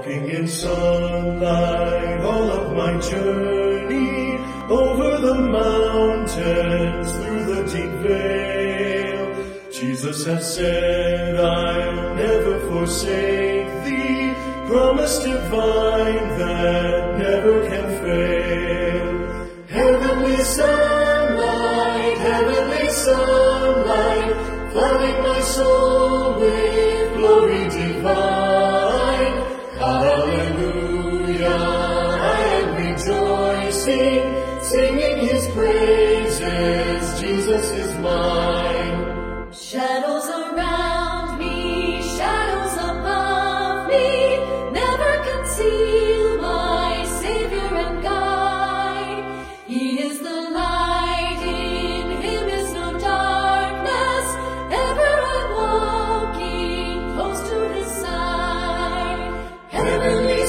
Walking in sunlight all of my journey, over the mountains, through the deep vale. Jesus has said, I'll never forsake thee, promise divine that never can fail. Heavenly sunlight, flooding my soul with glory divine. Hallelujah, I am rejoicing, singing his praises, Jesus is mine. Shadows around me, shadows above me, never conceal my Savior and guide. He is the light, in him is no darkness, ever I'm walking close to his side. Heavenly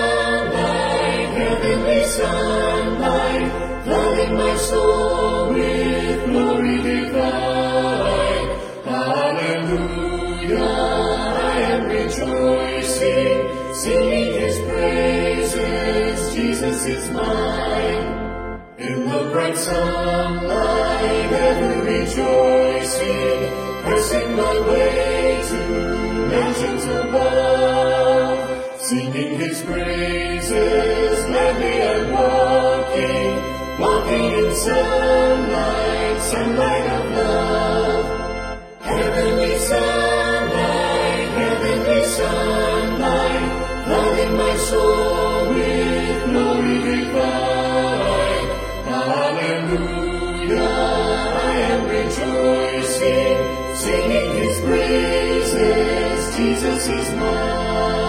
sunlight, flooding my soul with glory divine. Hallelujah, I am rejoicing, singing his praises, Jesus is mine. In the bright sunlight, ever rejoicing, pressing my way to mountains above, singing his praises, gladly I'm walking in sunlight of love. Heavenly sunlight, flooding my soul with glory divine. Hallelujah, I am rejoicing, singing his praises, Jesus is mine.